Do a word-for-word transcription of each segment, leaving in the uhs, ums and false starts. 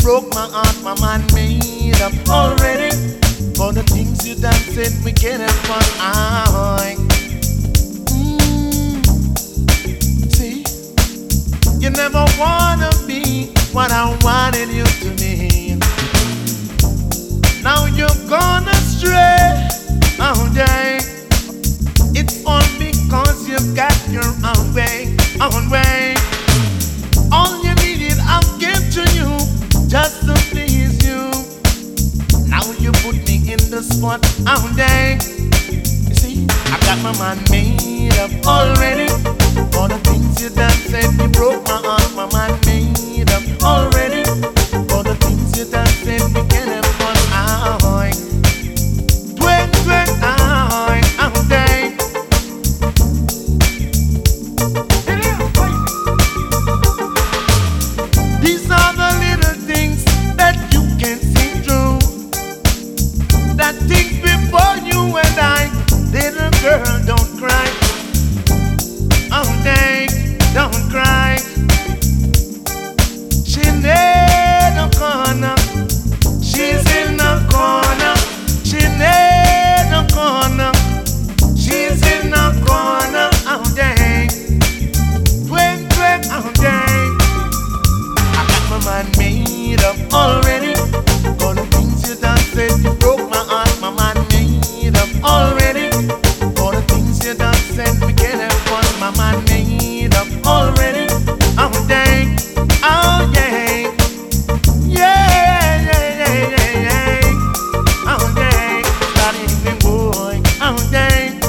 broke my heart, my mind made up already. For the things you done said we can't have fun. I mm. See, you never wanna be what I wanted you to be. Now you're gone astray. Oh yeah, it's all because you've got your own way, own way. All you needed I'll give to you, just to please you. Now you put me in the spot, oh yeah. You see, I got my mind made up already. For the things you done said, you broke my heart, my mind made up already. For the things you done said, we can't have fun, oh yeah. Twin, twin, oh yeah, oh yeah. These are the little things that you can see through, that things before you and I. Little girl, don't cry. Oh dang, don't cry. She in the corner, she's in the corner. She in the corner, she's in the corner. Oh dang, twin, twin, oh dang. I got my mind made up already. For the things you done said, you broke my heart, my mind made up already. For the things you done said, we can't have fun, my mind made up already. Oh dang, oh yeah, yeah, yeah, yeah, yeah, yeah. Oh dang, starting evening boy, oh dang.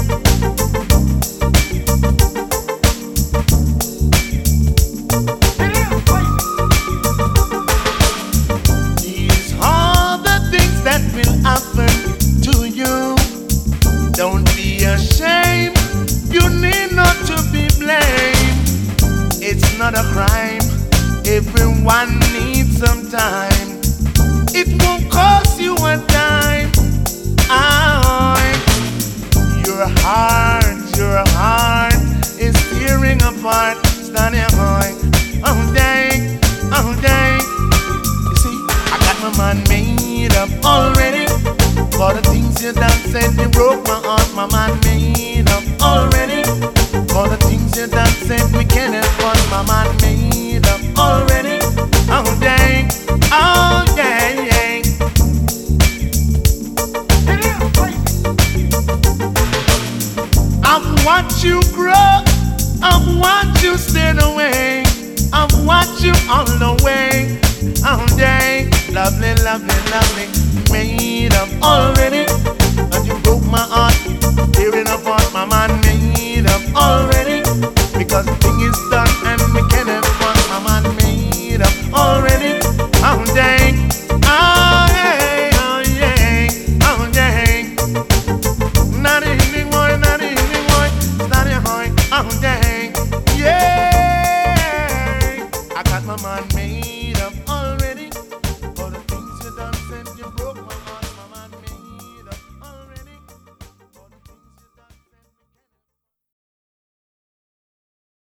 These are the things that will happen to you. Don't be ashamed, you need not to be blamed. It's not a crime, everyone needs some time. It won't cost you a dime. I, your heart, your heart is tearing apart. Standing high, oh dang, oh dang. You see, I got my mind made up already. For the things you done said, you broke my heart, my mind made up already. For the things you done said, we can't have fun, my mind made up already. Oh dang, oh yeah, yeah. I've watched you grow, I've watched you stay away, I've watched you all the way. Oh dang, lovely, lovely, lovely, made up already.